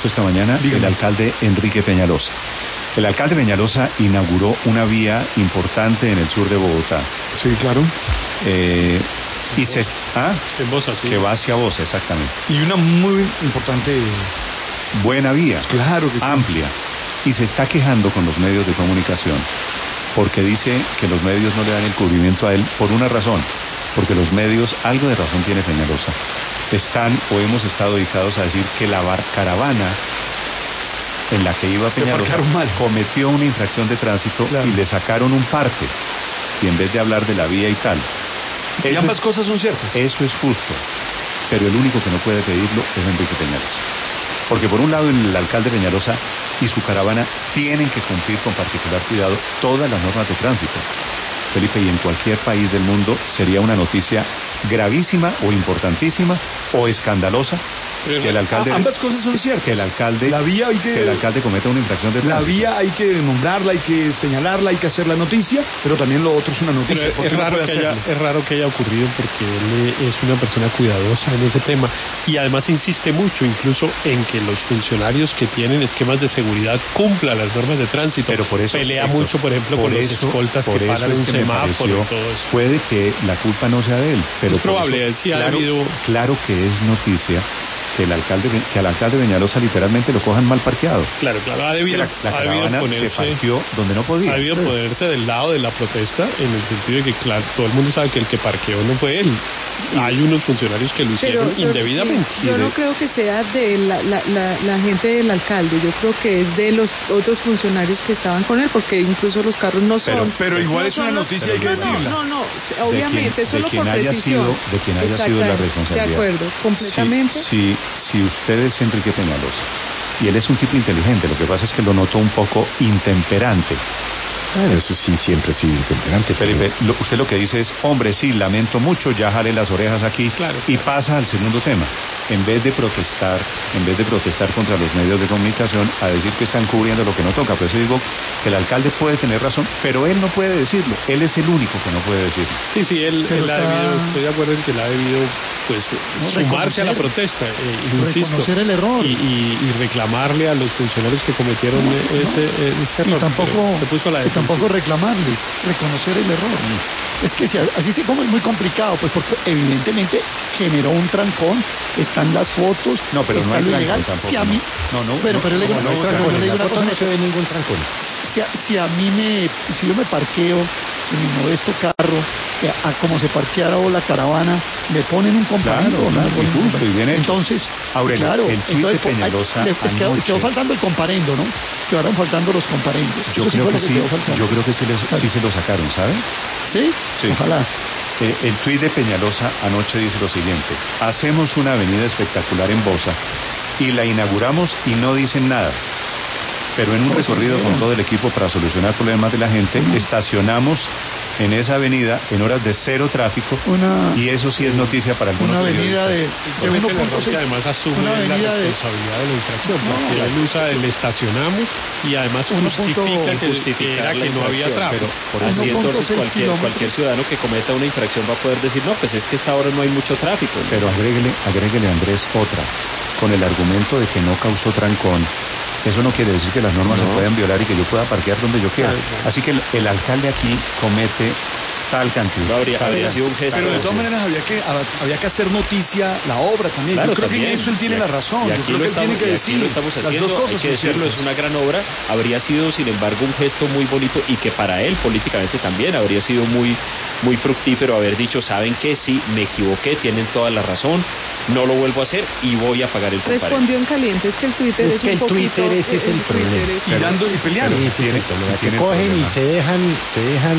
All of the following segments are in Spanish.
visto esta mañana? Dígame. El alcalde Enrique Peñalosa. El alcalde Peñalosa inauguró una vía importante en el sur de Bogotá. Sí, claro. Y se En Bosa, sí. que va hacia Bosa, exactamente. Y una muy importante... Buena vía, Claro que sí. amplia. Y se está quejando con los medios de comunicación porque dice que los medios no le dan el cubrimiento a él por una razón. Porque los medios, algo de razón tiene Peñalosa, están o hemos estado dedicados a decir que la caravana en la que iba Se Peñalosa parquearon mal. cometió una infracción de tránsito Claro. y le sacaron un parte. Y en vez de hablar de la vía y tal. Y Eso ambas es- cosas son ciertas. Eso es justo. Pero el único que no puede pedirlo es Enrique Peñalosa. Porque por un lado el alcalde Peñalosa y su caravana tienen que cumplir con particular cuidado todas las normas de tránsito. Felipe, y en cualquier país del mundo sería una noticia gravísima o importantísima o escandalosa Pero que el alcalde Ambas cosas son ciertas. que el alcalde La vía hay que el alcalde cometa una infracción de La tránsito. vía hay que nombrarla, hay que señalarla, hay que hacer la noticia, pero también lo otro es una Pero noticia. porque es no raro, puede hacerlo. es raro que haya ocurrido porque él es una persona cuidadosa en ese tema y además insiste mucho incluso en que los funcionarios que tienen esquemas de seguridad cumplan las normas de tránsito. Pero por eso, pelea Héctor, mucho, por ejemplo, con los escoltas que por eso paran es un que me semáforo y pareció, todo eso. puede que la culpa no sea de él, pero Es por probable, eso, sí ha habido- claro que es noticia que al alcalde Peñalosa literalmente lo cojan mal parqueado. Claro, ha Que debido, la ha debido caravana se ponerse... parqueó donde no podía. Ha debido ponerse del lado de la protesta en el sentido de que, claro, todo el mundo sabe que el que parqueó no fue él. Hay unos funcionarios que lo hicieron Pero, indebidamente. sí, yo no creo que sea de la gente del alcalde, yo creo que es de los otros funcionarios que estaban con él, porque incluso los carros no son... Pero igual no es son una los- noticia, hay que decirla. No, obviamente, de solo quien por haya precisión. de quien haya sido la Exactamente, responsabilidad. De acuerdo, completamente. Si usted es Enrique Peñalosa y él es un tipo inteligente, lo que pasa es que lo noto un poco intemperante. Bueno, eso sí siempre ha sido intemperante. Felipe, usted lo que dice es, hombre, sí, lamento mucho, ya jale las orejas aquí, Claro. y pasa al segundo tema. En vez de protestar contra los medios de comunicación, a decir que están cubriendo lo que no toca. Por eso digo que el alcalde puede tener razón, pero él no puede decirlo. Él es el único que no puede decirlo. Sí, él Pero ha está- debido, estoy de acuerdo en que él ha debido pues sumarse a la protesta, insisto, reconocer el error. y reclamarle a los funcionarios que cometieron ese Y error. tampoco, pero se puso a la y defensiva. tampoco reclamarles, reconocer el error. Es que así sí como es muy complicado, pues porque evidentemente generó un trancón, están las fotos, No, pero no está hay lo trancón ilegal. tampoco, Si a mí, no, pero le digo, No hay pero trancón, le en digo la una foto cosa, no se ve ningún trancón. si a mí si yo me parqueo en mi modesto carro, a como se parqueara o la caravana, me ponen un comparendo, Claro, ¿no? Me claro, ponen y un justo, comparendo. y viene- Entonces, Aurelio, claro, el tuit de entonces Peñalosa quedó anoche- faltando el comparendo, ¿no? Quedaron faltando los comparendos. Yo Eso creo fue que lo sí, quedó faltando. yo creo que sí se lo sacaron, ¿sabe? ¿Sí? Sí. Ojalá. El tuit de Peñalosa anoche dice lo siguiente: hacemos una avenida espectacular en Bosa y la inauguramos y no dicen nada. Pero en un recorrido con todo el equipo para solucionar problemas de la gente, estacionamos en esa avenida en horas de cero tráfico y eso sí es noticia para algunos Una avenida de Comete el error 1.6. que además asume Una la avenida de responsabilidad de la infracción, porque él usa el estacionamos y además justifica que no había tráfico. Por así 1.6 entonces cualquier kilómetros. ciudadano que cometa una infracción va a poder decir, no, pues es que esta hora no hay mucho tráfico. Pero agréguele Andrés otra, con el argumento de que no causó trancón. Eso no quiere decir que las normas se puedan violar y que yo pueda parquear donde yo quiera. Así que el alcalde aquí comete tal cantidad. No habría sido un gesto. Pero de todas maneras había que hacer noticia la obra también. Claro, Yo creo que también. en eso él tiene la razón. Y Yo aquí creo lo que él tiene que decir. lo estamos Las haciendo, dos cosas hay que son decirlo, es ciertas. una gran obra. Habría sido, sin embargo, un gesto muy bonito y que para él políticamente también habría sido muy, muy fructífero haber dicho, ¿saben qué? Sí, me equivoqué, tienen toda la razón, no lo vuelvo a hacer y voy a pagar el comparendo. Respondió en caliente, es que el Twitter Es es que un el poquito... Twitter ese es el Twitter problema. es- Y dando y peleando. Sí, sí, sí, que tiene cogen problema. y se dejan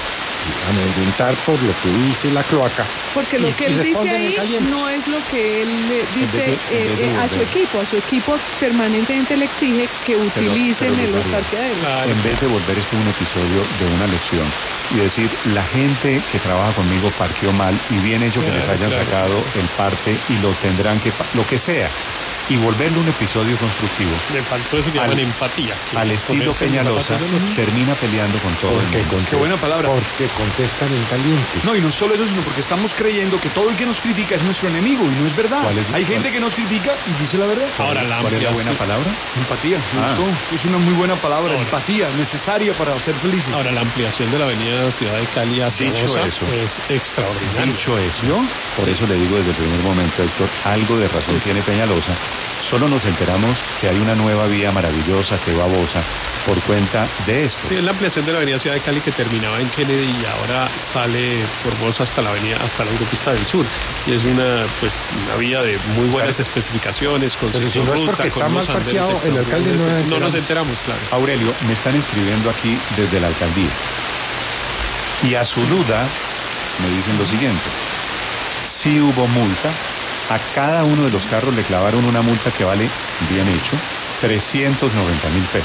amedrentar por lo que dice la cloaca. Porque lo Y- que y él dice responden en ahí caliente. no es lo que él le dice en vez de a su equipo permanentemente le exige que utilicen pero, los María, parqueaderos. En vez de volver esto un episodio de una lección y decir, la gente que trabaja conmigo parqueó mal y bien hecho que les hayan sacado el parte y lo tendrán que, lo que sea. y volverlo un episodio constructivo. Le faltó eso que llaman empatía. Al estilo Peñalosa, termina peleando con todo el mundo. Qué buena palabra. Porque contestan en caliente. No, y no solo eso, sino porque estamos creyendo que todo el que nos critica es nuestro enemigo, y no es verdad. Hay gente que nos critica y dice la verdad. Ahora, ¿Cuál es la buena palabra? Empatía, me gustó. Es una muy buena palabra, empatía, necesaria para ser felices. Ahora, la ampliación de la avenida Ciudad de Cali hacia Dicho Bosa eso. es extraordinario. Dicho eso, por eso le digo desde el primer momento, Héctor, algo de razón tiene Peñalosa. Solo nos enteramos que hay una nueva vía maravillosa que va a Bosa por cuenta de esto. Sí, es la ampliación de la avenida Ciudad de Cali que terminaba en Kennedy y ahora sale por Bosa hasta la autopista del sur. Y es una vía de muy buenas especificaciones, con Pero si no es ciclorruta, porque está con mal unos andenes parqueado, el alcalde no nos enteramos, claro. Aurelio, me están escribiendo aquí desde la alcaldía. Y a su duda me dicen lo siguiente. Sí hubo multa. A cada uno de los carros le clavaron una multa que vale, bien hecho, 390.000 pesos.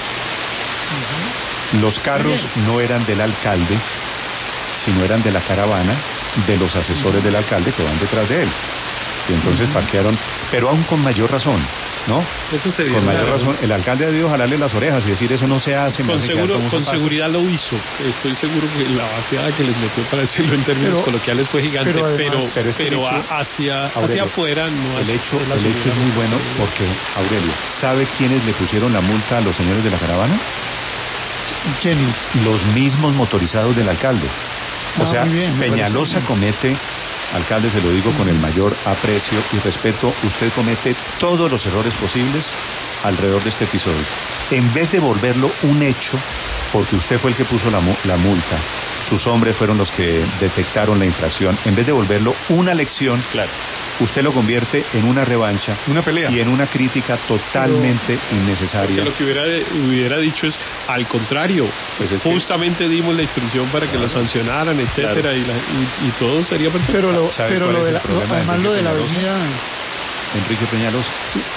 Los carros no eran del alcalde, sino eran de la caravana de los asesores del alcalde que van detrás de él. Y entonces parquearon, pero aún con mayor razón, ¿no? Eso se Con mayor razón, el alcalde ha debido jalarle las orejas y decir eso no se hace. Con seguridad lo hizo. Estoy seguro que la vaciada que les metió, para decirlo en términos coloquiales, fue gigante, pero hacia afuera no. El hecho es muy bueno porque, Aurelio, ¿sabe quiénes le pusieron la multa a los señores de la caravana? ¿Quiénes? Los mismos motorizados del alcalde. O sea, muy bien, Peñalosa comete, alcalde, se lo digo con el mayor aprecio y respeto, usted comete todos los errores posibles alrededor de este episodio. En vez de volverlo un hecho, porque usted fue el que puso la multa, sus hombres fueron los que detectaron la infracción, en vez de volverlo una lección, Claro. usted lo convierte en una revancha, Una pelea. y en una crítica totalmente innecesaria. Lo que hubiera dicho es al contrario, Pues es que- justamente dimos la instrucción para que lo sancionaran, etcétera, y todo sería perfecto. ¿Sabe cuál es el problema de además lo de la Enrique avenida. Enrique Peñalosa.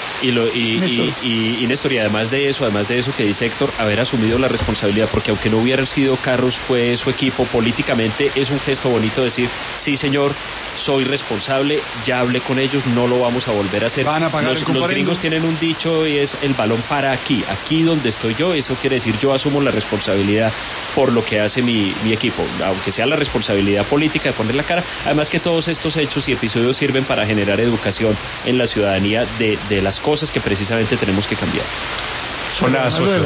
Y Néstor, y además de eso que dice Héctor, haber asumido la responsabilidad, porque aunque no hubieran sido carros, fue su equipo, políticamente es un gesto bonito decir, sí señor, soy responsable, ya hablé con ellos, no lo vamos a volver a hacer. Van a pagar el los comparendo. gringos tienen un dicho y es el balón para aquí donde estoy yo, eso quiere decir yo asumo la responsabilidad por lo que hace mi equipo, aunque sea la responsabilidad política de poner la cara, además que todos estos hechos y episodios sirven para generar educación en la ciudadanía de las cosas que precisamente tenemos que cambiar. Son las 8.